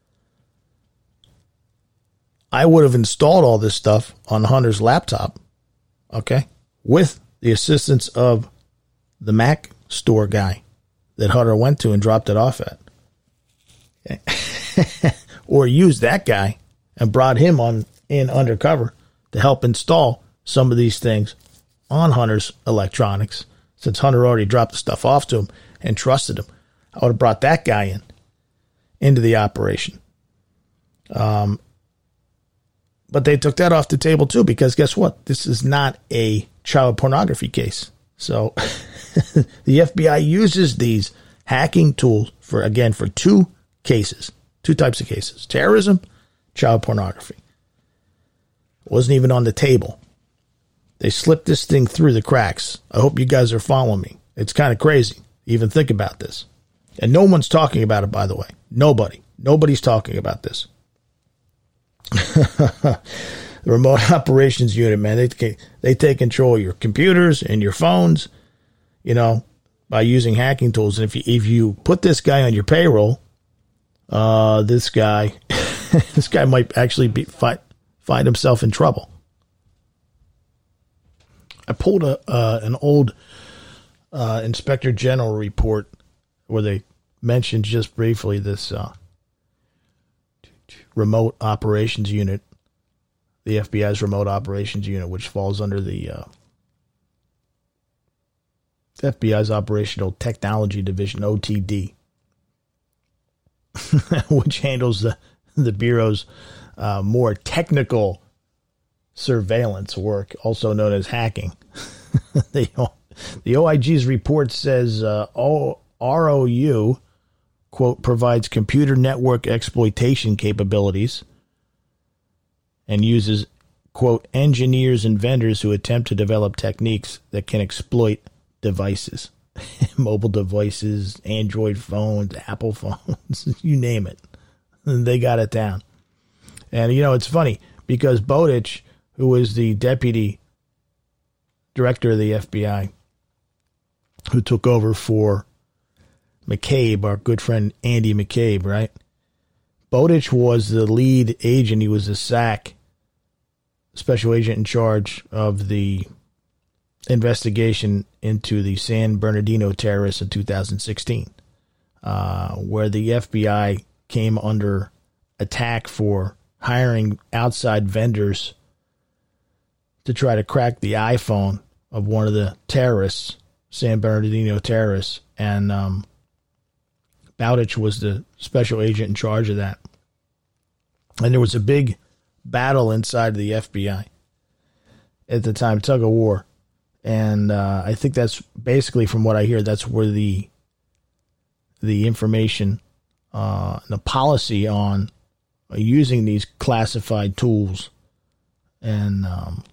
I would have installed all this stuff on Hunter's laptop, okay, with the assistance of the Mac store guy that Hunter went to and dropped it off at. Okay. Or used that guy and brought him on in undercover to help install some of these things on Hunter's electronics, since Hunter already dropped the stuff off to him and trusted him. I would have brought that guy in into the operation. Um, but they took that off the table too, because guess what? This is not a child pornography case. So the F B I uses these hacking tools for, again, for two cases, two types of cases: terrorism, child pornography. It wasn't even on the table. They slipped this thing through the cracks. I hope you guys are following me. It's kind of crazy. Even think about this. And no one's talking about it, by the way. Nobody. Nobody's talking about this. The remote operations unit, man, they, they take control of your computers and your phones, you know, by using hacking tools. And if you, if you put this guy on your payroll, uh, this guy, this guy might actually be find, find himself in trouble. I pulled a uh, an old uh, Inspector General report where they mentioned just briefly this uh, remote operations unit, the F B I's remote operations unit, which falls under the uh, F B I's Operational Technology Division, O T D, which handles the, the Bureau's uh, more technical surveillance work, also known as hacking. the, the O I G's report says uh, R O U, quote, provides computer network exploitation capabilities and uses, quote, engineers and vendors who attempt to develop techniques that can exploit devices, mobile devices, Android phones, Apple phones, you name it. They got it down. And, you know, it's funny because Bowditch, who was the deputy director of the F B I, who took over for McCabe, our good friend Andy McCabe, right? Bowditch was the lead agent. He was the S A C, special agent in charge of the investigation into the San Bernardino terrorists in two thousand sixteen, uh, where the F B I came under attack for hiring outside vendors to try to crack the iPhone of one of the terrorists, San Bernardino terrorists, and um, Bowditch was the special agent in charge of that. And there was a big battle inside the F B I at the time, tug of war. And uh, I think that's basically, from what I hear, that's where the the information, uh, the policy on uh, using these classified tools and um,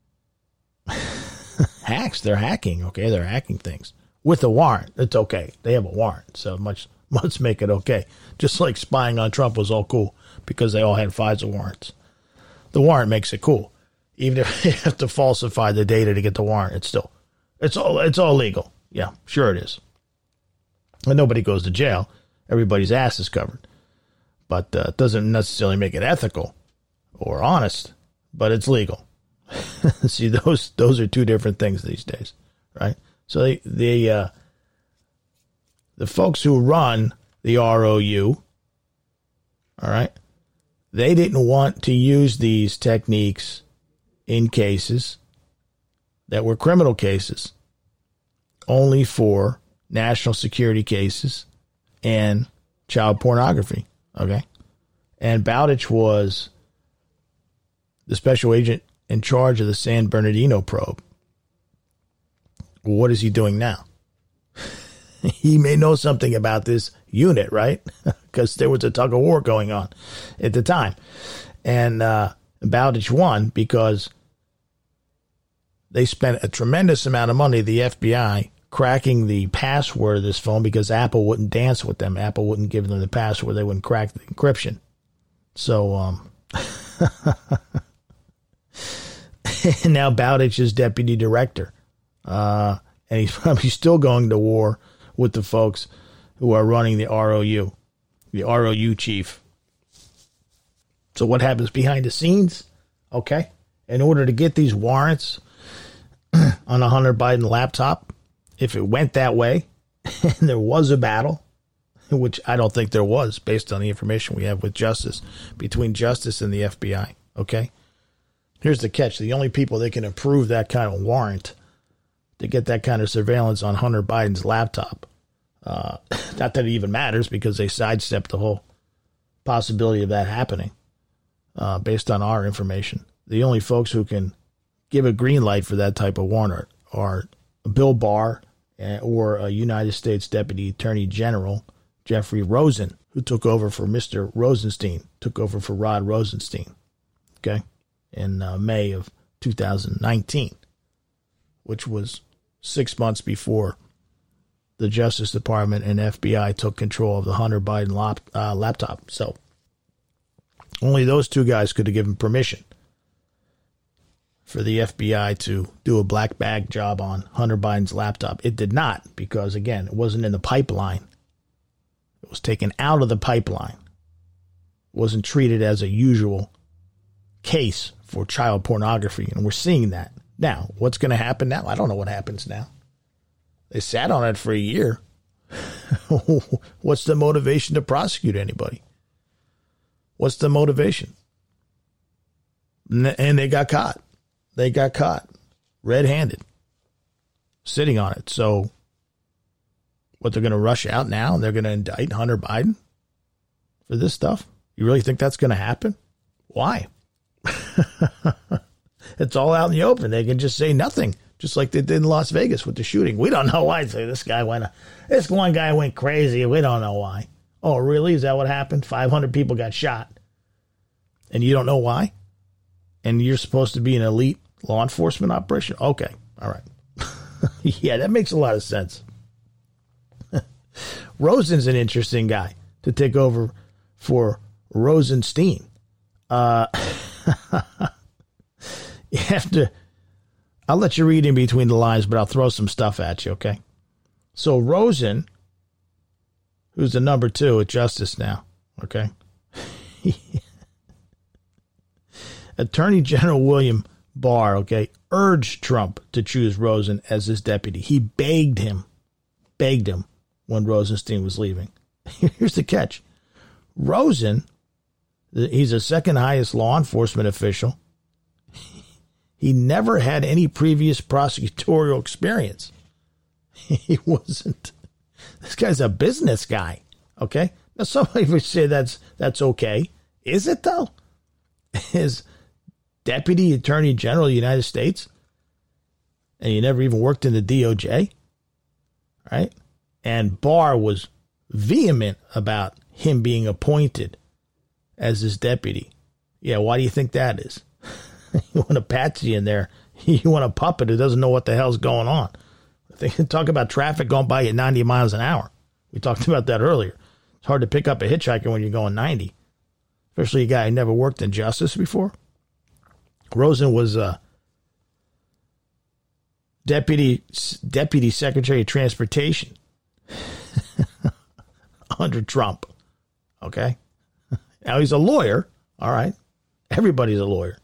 hacks. They're hacking, okay? They're hacking things with a warrant. It's okay. They have a warrant, so much let's make it okay. Just like spying on Trump was all cool because they all had FISA warrants. The warrant makes it cool. Even if you have to falsify the data to get the warrant, it's still, it's all, it's all legal. Yeah, sure it is. And nobody goes to jail. Everybody's ass is covered. But uh, it doesn't necessarily make it ethical or honest, but it's legal. See, those those are two different things these days, right? So they, they uh, the folks who run the R O U, all right, they didn't want to use these techniques in cases that were criminal cases, only for national security cases and child pornography, okay? And Bowditch was the special agent in charge of the San Bernardino probe. What is he doing now? He may know something about this. unit, right? Because there was a tug of war going on at the time. And uh, Bowditch won because they spent a tremendous amount of money, the F B I, cracking the password of this phone because Apple wouldn't dance with them. Apple wouldn't give them the password. They wouldn't crack the encryption. So, um, and now Bowditch is deputy director. Uh, and he's probably still going to war with the folks who are running the R O U, the R O U chief. So what happens behind the scenes? Okay. In order to get these warrants on a Hunter Biden laptop, if it went that way and there was a battle, which I don't think there was based on the information we have with Justice, between Justice and the F B I. Okay. Here's the catch. The only people that can approve that kind of warrant to get that kind of surveillance on Hunter Biden's laptop, uh, not that it even matters because they sidestepped the whole possibility of that happening uh, based on our information. The only folks who can give a green light for that type of warrant are Bill Barr or a United States Deputy Attorney General, Jeffrey Rosen, who took over for Mister Rosenstein, took over for Rod Rosenstein, okay, in uh, May of two thousand nineteen, which was six months before the Justice Department and F B I took control of the Hunter Biden lap, uh, laptop. So only those two guys could have given permission for the F B I to do a black bag job on Hunter Biden's laptop. It did not because, again, it wasn't in the pipeline. It was taken out of the pipeline. It wasn't treated as a usual case for child pornography, and we're seeing that. Now, what's going to happen now? I don't know what happens now. They sat on it for a year. What's the motivation to prosecute anybody? What's the motivation? And they got caught. They got caught red-handed, sitting on it. So what, they're going to rush out now and they're going to indict Hunter Biden for this stuff? You really think that's going to happen? Why? It's all out in the open. They can just say nothing, just like they did in Las Vegas with the shooting. We don't know why. Say this guy went, this one guy went crazy. We don't know why. Oh, really? Is that what happened? five hundred people got shot, and you don't know why? And you're supposed to be an elite law enforcement operation? Okay, all right. Yeah, that makes a lot of sense. Rosen's an interesting guy to take over for Rosenstein. Uh, you have to, I'll let you read in between the lines, but I'll throw some stuff at you, okay? So Rosen, who's the number two at Justice now, okay? Attorney General William Barr, okay, urged Trump to choose Rosen as his deputy. He begged him, begged him when Rosenstein was leaving. Here's the catch. Rosen, he's the second highest law enforcement official. He never had any previous prosecutorial experience. He wasn't. This guy's a business guy, okay? Now, somebody would say that's that's okay. Is it, though? Is Deputy Attorney General of the United States, and you never even worked in the D O J, right? And Barr was vehement about him being appointed as his deputy. Yeah, why do you think that is? You want a patsy in there. You want a puppet who doesn't know what the hell's going on. They talk about traffic going by at ninety miles an hour. We talked about that earlier. It's hard to pick up a hitchhiker when you're going ninety, especially a guy who never worked in justice before. Rosen was a deputy deputy secretary of transportation under Trump. Okay, now he's a lawyer. All right, everybody's a lawyer.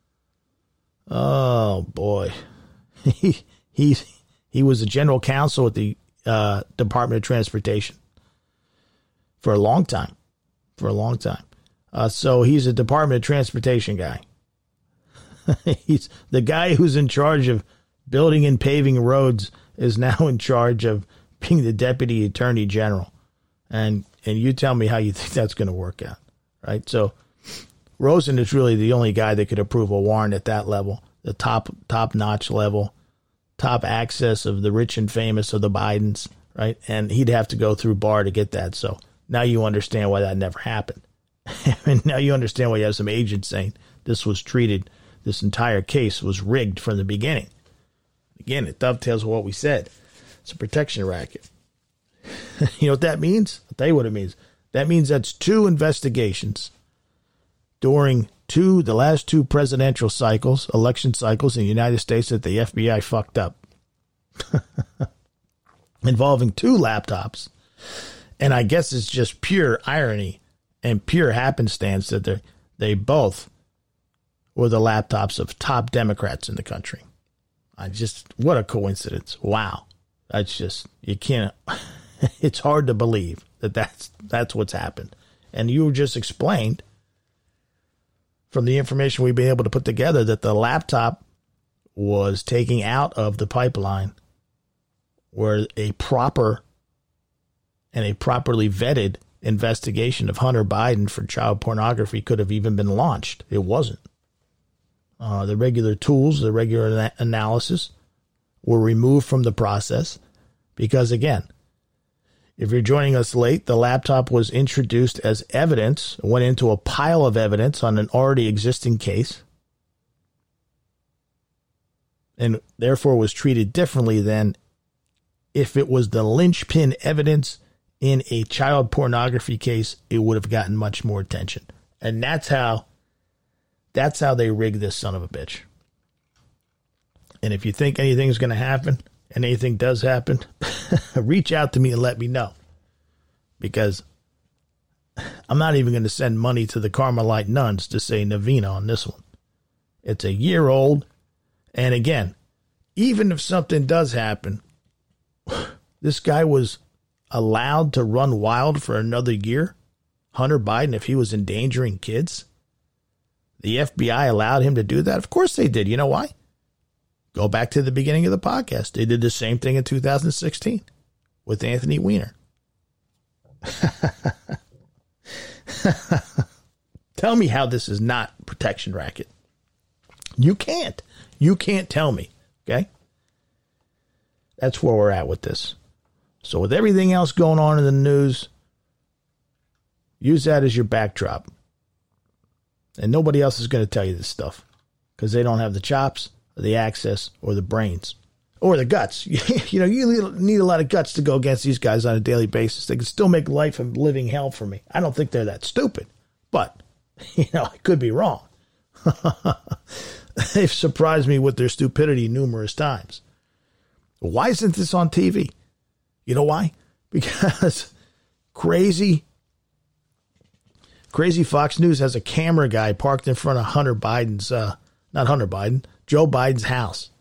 Oh boy, he he's he was the general counsel at the uh, Department of Transportation for a long time, for a long time. Uh, so he's a Department of Transportation guy. He's the guy who's in charge of building and paving roads is now in charge of being the deputy attorney general. And and you tell me how you think that's going to work out, right? So Rosen is really the only guy that could approve a warrant at that level, the top top notch level, top access of the rich and famous of the Bidens, right? And he'd have to go through Barr to get that. So now you understand why that never happened. And now you understand why you have some agents saying this was treated, this entire case was rigged from the beginning. Again, it dovetails with what we said. It's a protection racket. You know what that means? I'll tell you what it means. That means that's two investigations during two, the last two presidential cycles, election cycles in the United States that the F B I fucked up. Involving two laptops. And I guess it's just pure irony and pure happenstance that they they both were the laptops of top Democrats in the country. I just, what a coincidence. Wow. That's just, you can't, it's hard to believe that that's, that's what's happened. And you just explained from the information we've been able to put together that the laptop was taking out of the pipeline where a proper and a properly vetted investigation of Hunter Biden for child pornography could have even been launched. It wasn't. Uh, the regular tools, the regular ana- analysis were removed from the process because, again, if you're joining us late, the laptop was introduced as evidence, went into a pile of evidence on an already existing case, and therefore was treated differently than if it was the linchpin evidence in a child pornography case. It would have gotten much more attention. And that's how that's how they rig this son of a bitch. And if you think anything's going to happen and anything does happen, reach out to me and let me know. Because I'm not even going to send money to the Carmelite nuns to say Novena on this one. It's a year old. And again, even if something does happen, this guy was allowed to run wild for another year. Hunter Biden, if he was endangering kids, the F B I allowed him to do that. Of course they did. You know why? Go back to the beginning of the podcast. They did the same thing in two thousand sixteen with Anthony Weiner. Tell me how this is not protection racket. You can't. You can't tell me. Okay? That's where we're at with this. So with everything else going on in the news, use that as your backdrop. And nobody else is going to tell you this stuff because they don't have the chops, or the access, or the brains, or the guts. You know, you need a lot of guts to go against these guys on a daily basis. They can still make life a living hell for me. I don't think they're that stupid, but, you know, I could be wrong. They've surprised me with their stupidity numerous times. Why isn't this on T V? You know why? Because crazy, crazy Fox News has a camera guy parked in front of Hunter Biden's, uh, not Hunter Biden, Joe Biden's house.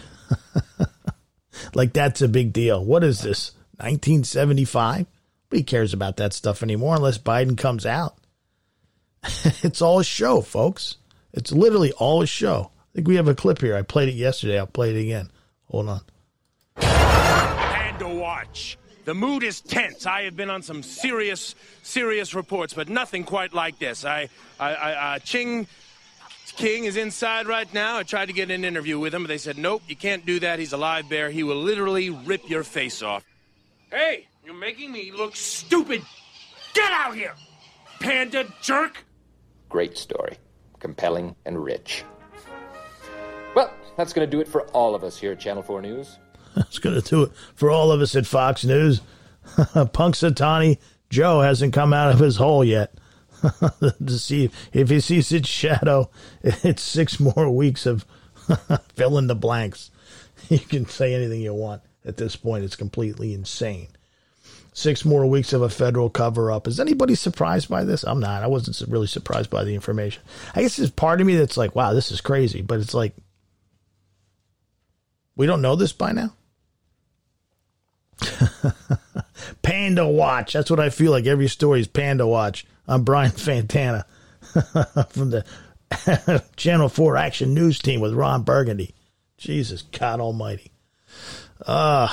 Like that's a big deal. What is this, nineteen seventy-five? Nobody cares about that stuff anymore unless Biden comes out. It's all a show, folks. It's literally all a show. I think we have a clip here. I played it yesterday. I'll play it again. Hold on. And to watch. The mood is tense. I have been on some serious, serious reports, but nothing quite like this. I, I, I uh, Ching King is inside right now. I tried to get an interview with him, but they said, nope, you can't do that. He's a live bear. He will literally rip your face off. Hey, you're making me look stupid. Get out here, panda jerk. Great story. Compelling and rich. Well, that's going to do it for all of us here at Channel four News. That's going to do it for all of us at Fox News. Punxsutawney Joe hasn't come out of his hole yet. To see if, if he sees its shadow, it's six more weeks of fill in the blanks. You can say anything you want at this point. It's completely insane. Six more weeks of a federal cover-up. Is anybody surprised by this? I'm not. I wasn't really surprised by the information. I guess there's part of me that's like, wow, this is crazy. But it's like, we don't know this by now? Panda Watch. That's what I feel like. Every story is Panda Watch. I'm Brian Fantana from the Channel four Action News team with Ron Burgundy. Jesus, God almighty. Uh,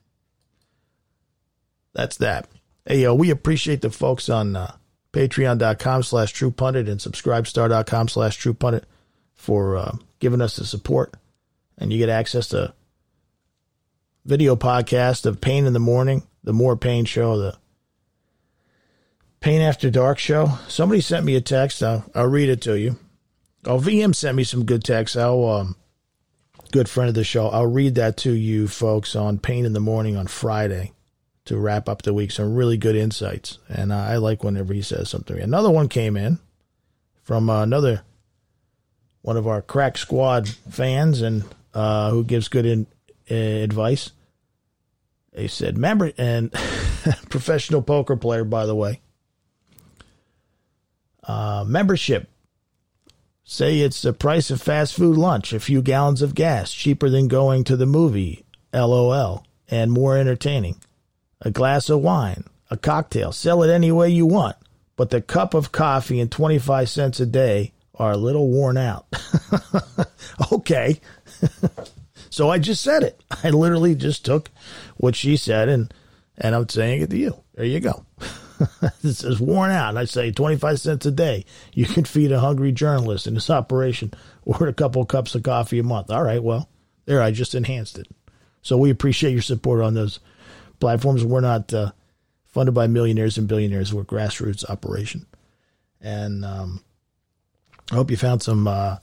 that's that. Hey, uh, we appreciate the folks on uh, patreon.com slash True Pundit and subscribestar.com slash True Pundit for uh, giving us the support. And you get access to video podcast of Pain in the Morning, the More Pain Show, the Pain After Dark show. Somebody sent me a text. I'll, I'll read it to you. Oh, V M sent me some good texts. I'll, um, good friend of the show. I'll read that to you folks on Pain in the Morning on Friday to wrap up the week. Some really good insights. And uh, I like whenever he says something. Another one came in from uh, another one of our Crack Squad fans and uh, who gives good in, uh, advice. They said, member, and professional poker player, by the way. Uh, membership. Say it's the price of fast food lunch, a few gallons of gas, cheaper than going to the movie, LOL, and more entertaining. A glass of wine, a cocktail, sell it any way you want, but the cup of coffee and twenty-five cents a day are a little worn out. Okay. So I just said it. I literally just took what she said and, and I'm saying it to you. There you go. It says worn out. And I say twenty-five cents a day. You can feed a hungry journalist in this operation or a couple of cups of coffee a month. All right. Well, there, I just enhanced it. So we appreciate your support on those platforms. We're not uh, funded by millionaires and billionaires. We're a grassroots operation. And um, I hope you found some uh,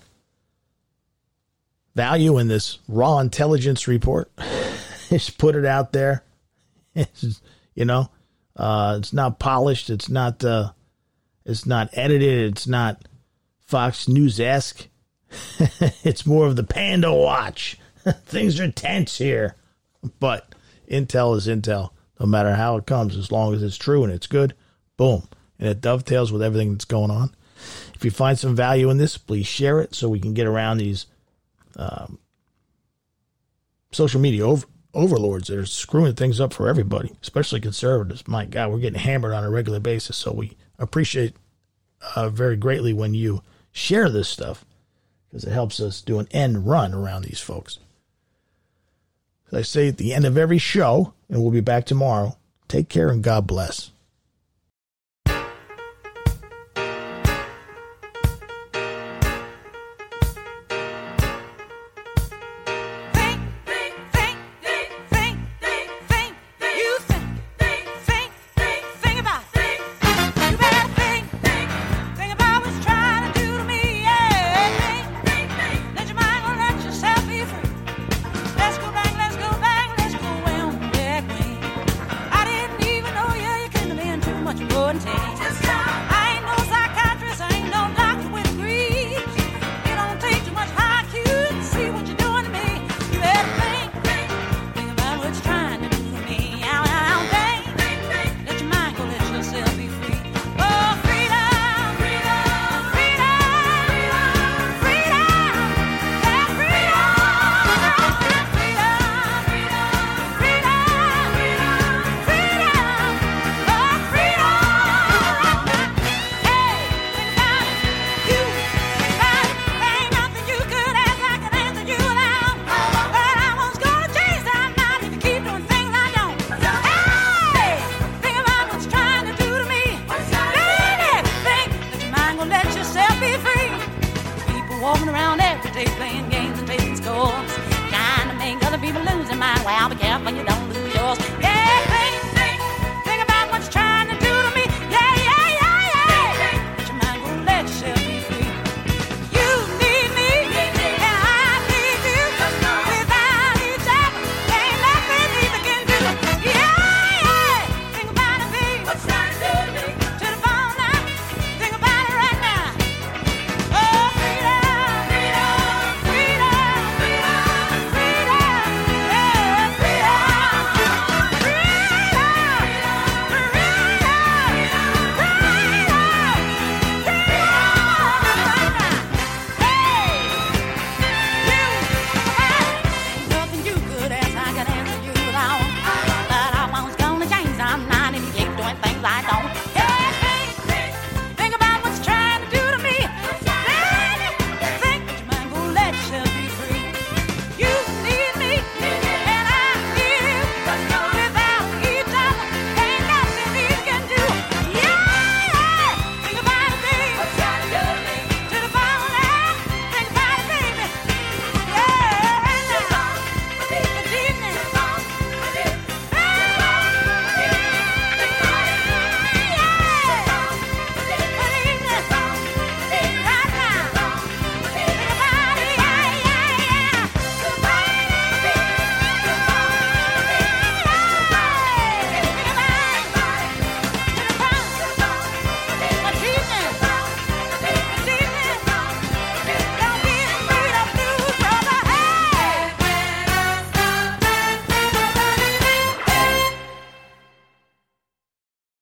value in this raw intelligence report. Just put it out there. It's, you know. Uh, it's not polished. It's not. Uh, it's not edited. It's not Fox News-esque. It's more of the Panda Watch. Things are tense here, but intel is intel. No matter how it comes, as long as it's true and it's good, boom, and it dovetails with everything that's going on. If you find some value in this, please share it so we can get around these um, social media over. overlords that are screwing things up for everybody, especially conservatives. My God, we're getting hammered on a regular basis. So we appreciate uh, very greatly when you share this stuff because it helps us do an end run around these folks. As I say at the end of every show, and we'll be back tomorrow, take care and God bless.